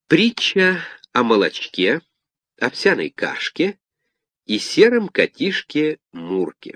Притча о молочке, овсяной кашке и сером котишке Мурке.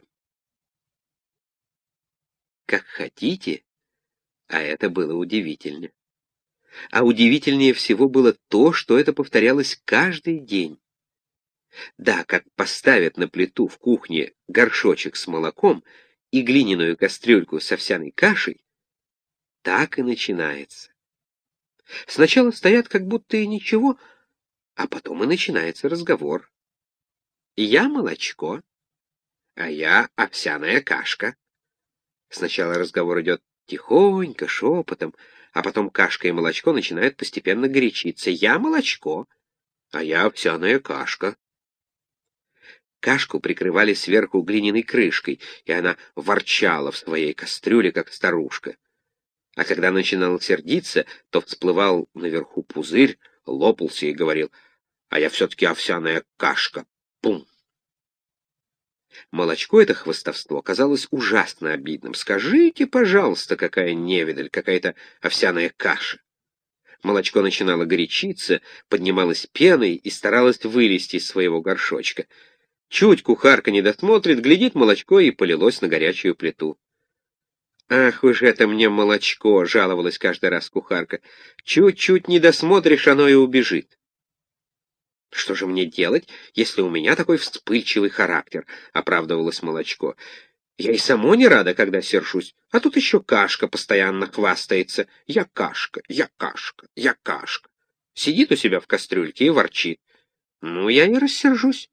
Как хотите, а это было удивительно. А удивительнее всего было то, что это повторялось каждый день. Да, как поставят на плиту в кухне горшочек с молоком и глиняную кастрюльку с овсяной кашей, так и начинается. Сначала стоят как будто и ничего, а потом и начинается разговор. Я молочко, а я овсяная кашка. Сначала разговор идет тихонько, шепотом, а потом кашка и молочко начинают постепенно горячиться. Я молочко, а я овсяная кашка. Кашку прикрывали сверху глиняной крышкой, и она ворчала в своей кастрюле, как старушка. А когда начинал сердиться, то всплывал наверху пузырь, лопался и говорил: «А я все-таки овсяная кашка. Пум!» Молочко это хвастовство казалось ужасно обидным. Скажите, пожалуйста, какая невидаль, какая-то овсяная каша. Молочко начинало горячиться, поднималось пеной и старалось вылезти из своего горшочка. Чуть кухарка не досмотрит, глядит, молочко и полилось на горячую плиту. «Ах уж это мне молочко!» — жаловалась каждый раз кухарка. «Чуть-чуть не досмотришь, оно и убежит». «Что же мне делать, если у меня такой вспыльчивый характер?» — оправдывалось молочко. «Я и само не рада, когда сержусь, а тут еще кашка постоянно хвастается. Я кашка, я кашка, я кашка». Сидит у себя в кастрюльке и ворчит. Ну, я и рассержусь.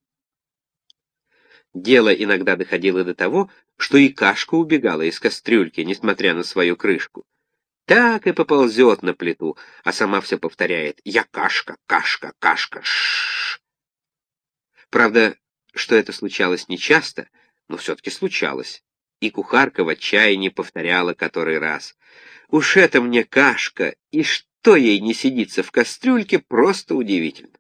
Дело иногда доходило до того, что и кашка убегала из кастрюльки, несмотря на свою крышку. Так и поползет на плиту, а сама все повторяет: «Я кашка, кашка, кашка, ш-ш-ш». Правда, что это случалось нечасто, но все-таки случалось. И кухарка в отчаянии повторяла который раз: «Уж это мне кашка, и что ей не сидится в кастрюльке, просто удивительно».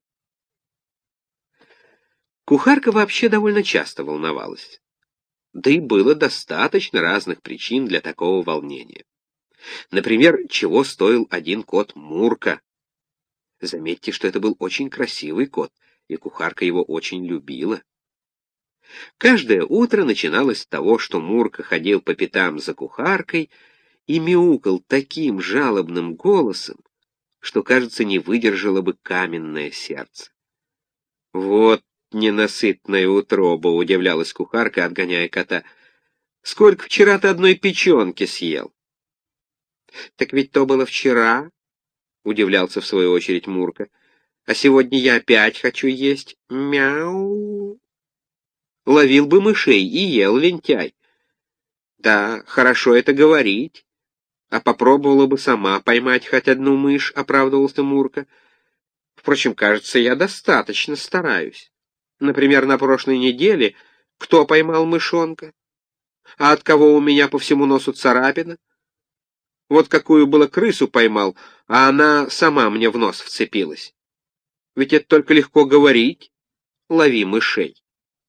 Кухарка вообще довольно часто волновалась. Да и было достаточно разных причин для такого волнения. Например, чего стоил один кот Мурка. Заметьте, что это был очень красивый кот, и кухарка его очень любила. Каждое утро начиналось с того, что Мурка ходил по пятам за кухаркой и мяукал таким жалобным голосом, что, кажется, не выдержало бы каменное сердце. «Вот ненасытная утроба!» — удивлялась кухарка, отгоняя кота. «Сколько вчера ты одной печенки съел?» «Так ведь то было вчера», — удивлялся в свою очередь Мурка. «А сегодня я опять хочу есть. Мяу!» «Ловил бы мышей и ел, лентяй». «Да, хорошо это говорить. А попробовала бы сама поймать хоть одну мышь», — оправдывался Мурка. «Впрочем, кажется, я достаточно стараюсь. Например, на прошлой неделе кто поймал мышонка? А от кого у меня по всему носу царапина? Вот какую было крысу поймал, а она сама мне в нос вцепилась. Ведь это только легко говорить. Лови мышей».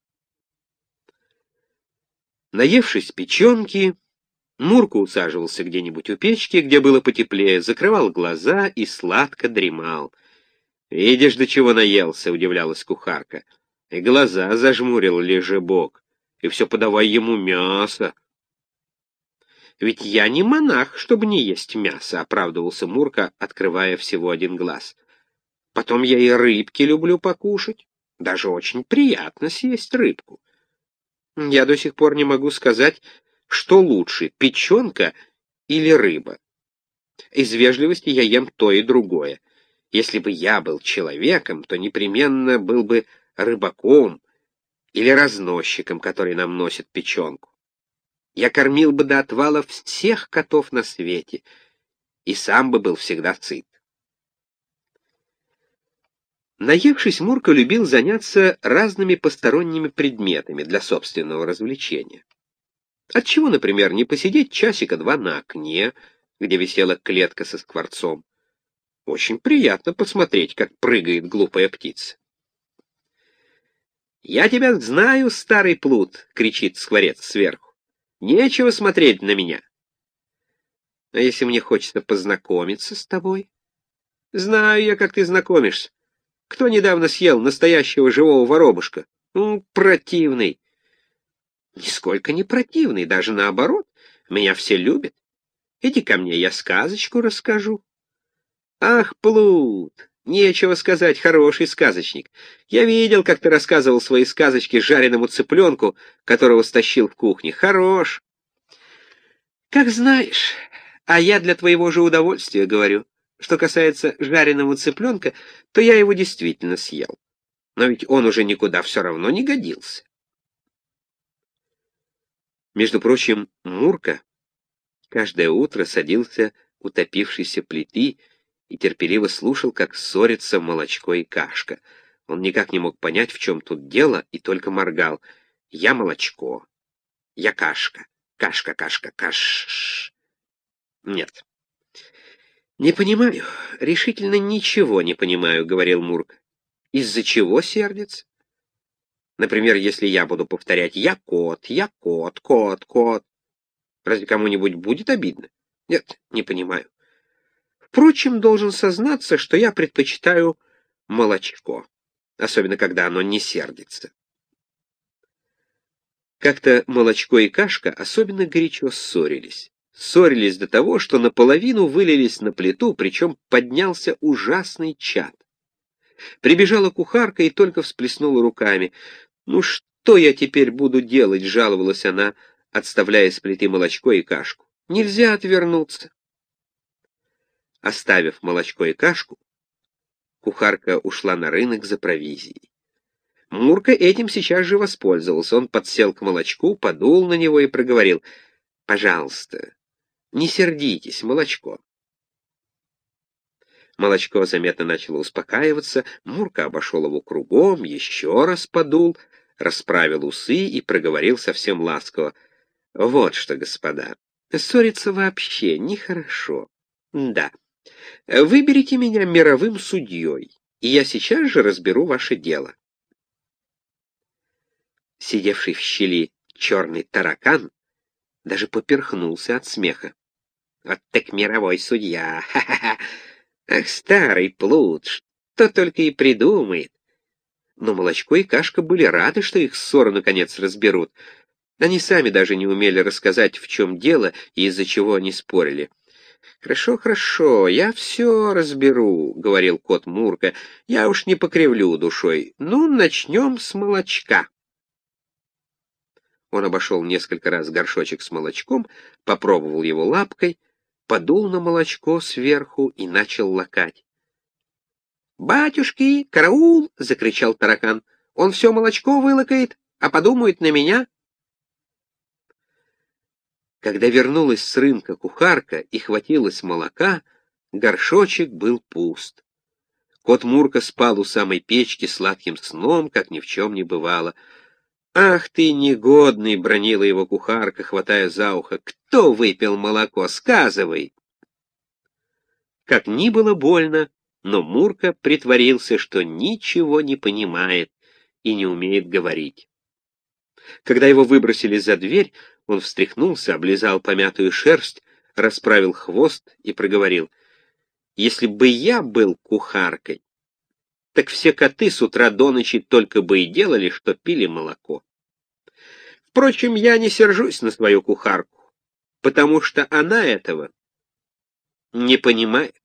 Наевшись печенки, Мурка усаживался где-нибудь у печки, где было потеплее, закрывал глаза и сладко дремал. «Видишь, до чего наелся?» — удивлялась кухарка. «И глаза зажмурил лежебок, и все подавай ему мясо». «Ведь я не монах, чтобы не есть мясо», — оправдывался Мурка, открывая всего один глаз. «Потом я и рыбки люблю покушать. Даже очень приятно съесть рыбку. Я до сих пор не могу сказать, что лучше, печенка или рыба. Из вежливости я ем то и другое. Если бы я был человеком, то непременно был бы рыбаком или разносчиком, который нам носит печенку. Я кормил бы до отвала всех котов на свете и сам бы был всегда сыт». Наевшись, Мурка любил заняться разными посторонними предметами для собственного развлечения. Отчего, например, не посидеть часика-два на окне, где висела клетка со скворцом? Очень приятно посмотреть, как прыгает глупая птица. «Я тебя знаю, старый плут!» — кричит скворец сверху. «Нечего смотреть на меня. А если мне хочется познакомиться с тобой? Знаю я, как ты знакомишься. Кто недавно съел настоящего живого воробушка? Противный. Нисколько не противный, даже наоборот. Меня все любят. Иди ко мне, я сказочку расскажу. Ах, Плут, нечего сказать, хороший сказочник. Я видел, как ты рассказывал свои сказочки жареному цыпленку, которого стащил в кухне. Хорош. Как знаешь, а я для твоего же удовольствия говорю. Что касается жареного цыпленка, то я его действительно съел. Но ведь он уже никуда все равно не годился. Между прочим, Мурка каждое утро садился у топившейся плиты и терпеливо слушал, как ссорятся Молочко и Кашка. Он никак не мог понять, в чем тут дело, и только моргал. Я Молочко, я Кашка, Кашка, Кашка, Каш. Нет. Не понимаю, решительно ничего не понимаю, говорил Мурка. Из-за чего сердится? Например, если я буду повторять я кот, кот, кот. Разве кому-нибудь будет обидно? Нет, не понимаю. Впрочем, должен сознаться, что я предпочитаю Молочко, особенно когда оно не сердится. Как-то Молочко и Кашка особенно горячо ссорились. Ссорились до того, что наполовину вылились на плиту, причем поднялся ужасный чад. Прибежала кухарка и только всплеснула руками. «Ну что я теперь буду делать?» — жаловалась она, отставляя с плиты Молочко и Кашку. «Нельзя отвернуться». Оставив Молочко и Кашку, кухарка ушла на рынок за провизией. Мурка этим сейчас же воспользовался. Он подсел к Молочку, подул на него и проговорил: «Пожалуйста, не сердитесь, Молочко». Молочко заметно начало успокаиваться, Мурка обошел его кругом, еще раз подул, расправил усы и проговорил совсем ласково: «Вот что, господа, ссориться вообще нехорошо. Да, выберите меня мировым судьей, и я сейчас же разберу ваше дело». Сидевший в щели черный таракан даже поперхнулся от смеха. «Вот так мировой судья! Ха-ха-ха! Ах, старый плут, что только и придумает!» Но Молочко и Кашка были рады, что их ссору наконец разберут. Они сами даже не умели рассказать, в чем дело и из-за чего они спорили. «Хорошо, хорошо, я все разберу», — говорил кот Мурка. «Я уж не покривлю душой. Ну, начнем с молочка». Он обошел несколько раз горшочек с молочком, попробовал его лапкой, подул на молочко сверху и начал лакать. «Батюшки, караул!» — закричал таракан. «Он все молочко вылакает, а подумает на меня». Когда вернулась с рынка кухарка и хватилась молока, горшочек был пуст. Кот Мурка спал у самой печки сладким сном, как ни в чем не бывало. «Ах ты, негодный!» — бранила его кухарка, хватая за ухо. «Кто выпил молоко? Сказывай!» Как ни было больно, но Мурка притворился, что ничего не понимает и не умеет говорить. Когда его выбросили за дверь, он встряхнулся, облизал помятую шерсть, расправил хвост и проговорил: «Если бы я был кухаркой, так все коты с утра до ночи только бы и делали, что пили молоко. Впрочем, я не сержусь на свою кухарку, потому что она этого не понимает».